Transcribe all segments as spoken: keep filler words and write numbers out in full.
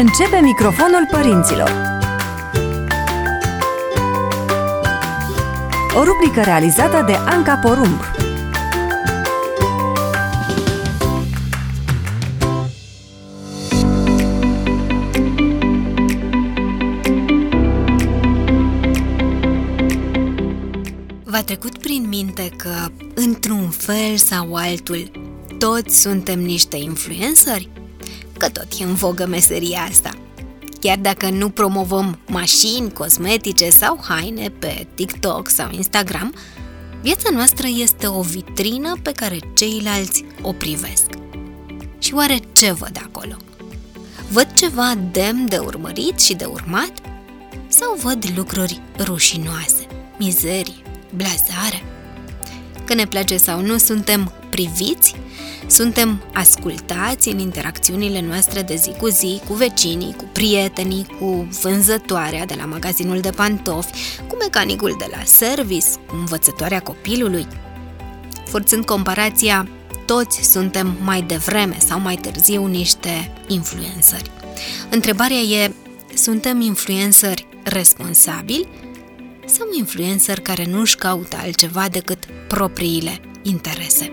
Începe microfonul părinților. O rubrică realizată de Anca Porumb. V-a trecut prin minte că, într-un fel sau altul, toți suntem niște influenceri? Că tot e în vogă meseria asta. Chiar dacă nu promovăm mașini, cosmetice sau haine pe TikTok sau Instagram, viața noastră este o vitrină pe care ceilalți o privesc. Și oare ce văd acolo? Văd ceva demn de urmărit și de urmat? Sau văd lucruri rușinoase, mizerie, blazare? Că ne place sau nu, suntem priviți, suntem ascultați în interacțiunile noastre de zi cu zi, cu vecinii, cu prietenii, cu vânzătoarea de la magazinul de pantofi, cu mecanicul de la service, cu învățătoarea copilului. Forțând comparația, toți suntem mai devreme sau mai târziu niște influenceri. Întrebarea e, suntem influenceri responsabili sau influenceri care nu își caută altceva decât propriile interese?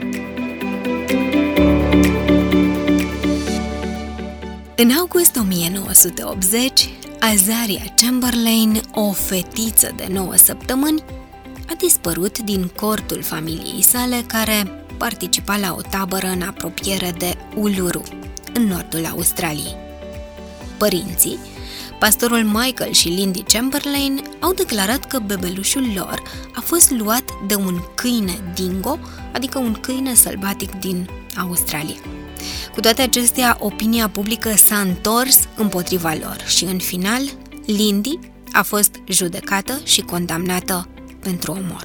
În august o mie nouă sute optzeci, Azaria Chamberlain, o fetiță de nouă săptămâni, a dispărut din cortul familiei sale, care participa la o tabără în apropiere de Uluru, în nordul Australiei. Părinții, pastorul Michael și Lindy Chamberlain, au declarat că bebelușul lor a fost luat de un câine dingo, adică un câine sălbatic din Australia. Cu toate acestea, opinia publică s-a întors împotriva lor și, în final, Lindy a fost judecată și condamnată pentru omor.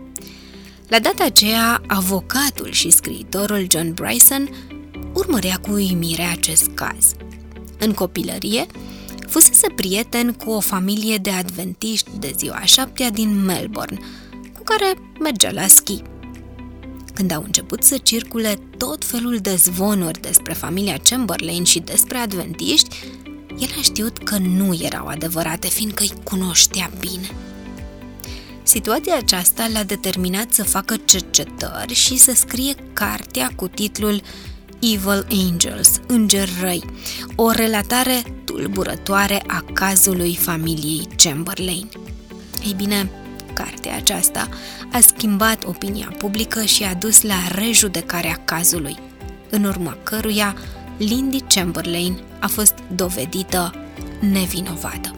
La data aceea, avocatul și scriitorul John Bryson urmărea cu uimire acest caz. În copilărie, fusese prieten cu o familie de adventiști de ziua a șaptea din Melbourne, cu care mergea la schi. Când au început să circule tot felul de zvonuri despre familia Chamberlain și despre adventiști, el a știut că nu erau adevărate, fiindcă îi cunoștea bine. Situația aceasta l-a determinat să facă cercetări și să scrie cartea cu titlul Evil Angels, Îngeri Răi, o relatare tulburătoare a cazului familiei Chamberlain. Ei bine, cartea aceasta a schimbat opinia publică și a dus la rejudecarea cazului, în urma căruia Lindy Chamberlain a fost dovedită nevinovată.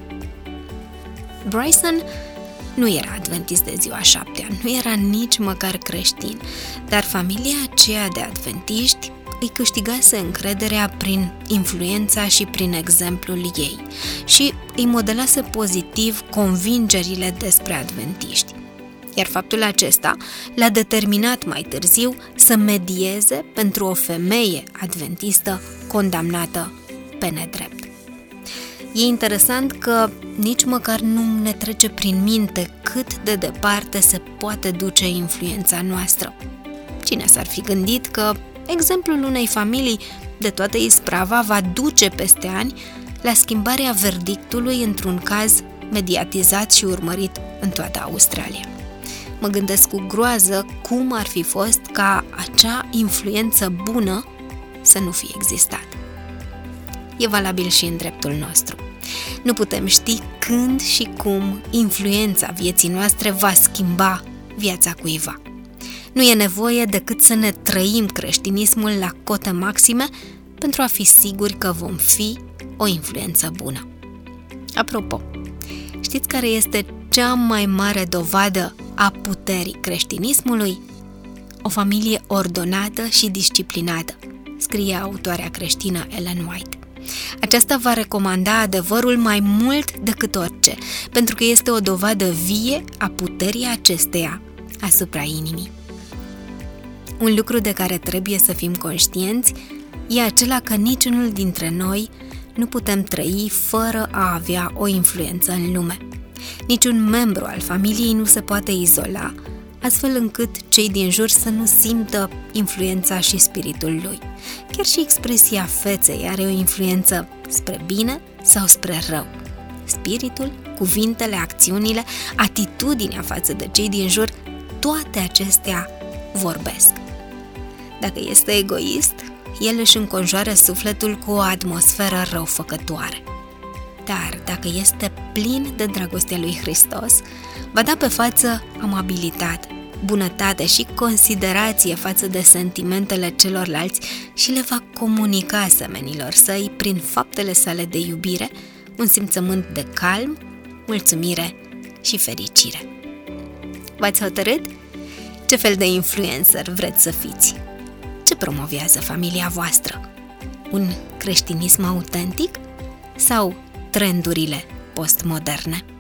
Bryson nu era adventist de ziua a șaptea, nu era nici măcar creștin, dar familia aceea de adventiști îi câștigase încrederea prin influența și prin exemplul ei și îi modelase pozitiv convingerile despre adventiști. Iar faptul acesta l-a determinat mai târziu să medieze pentru o femeie adventistă condamnată pe nedrept. E interesant că nici măcar nu ne trece prin minte cât de departe se poate duce influența noastră. Cine s-ar fi gândit că exemplul unei familii de toată isprava va duce peste ani la schimbarea verdictului într-un caz mediatizat și urmărit în toată Australia. Mă gândesc cu groază cum ar fi fost ca acea influență bună să nu fie existat. E valabil și în dreptul nostru. Nu putem ști când și cum influența vieții noastre va schimba viața cuiva. Nu e nevoie decât să ne trăim creștinismul la cote maxime pentru a fi siguri că vom fi o influență bună. Apropo, știți care este cea mai mare dovadă a puterii creștinismului? O familie ordonată și disciplinată, scrie autoarea creștină Ellen White. Aceasta va recomanda adevărul mai mult decât orice, pentru că este o dovadă vie a puterii acesteia asupra inimii. Un lucru de care trebuie să fim conștienți e acela că niciunul dintre noi nu putem trăi fără a avea o influență în lume. Niciun membru al familiei nu se poate izola astfel încât cei din jur să nu simtă influența și spiritul lui. Chiar și expresia feței are o influență spre bine sau spre rău. Spiritul, cuvintele, acțiunile, atitudinea față de cei din jur, toate acestea vorbesc. Dacă este egoist, el își înconjoară sufletul cu o atmosferă răufăcătoare. Dar dacă este plin de dragostea lui Hristos, va da pe față amabilitate, bunătate și considerație față de sentimentele celorlalți și le va comunica semenilor săi prin faptele sale de iubire, un simțământ de calm, mulțumire și fericire. V-ați hotărât? Ce fel de influencer vreți să fiți? Ce promovează familia voastră? Un creștinism autentic sau trendurile postmoderne?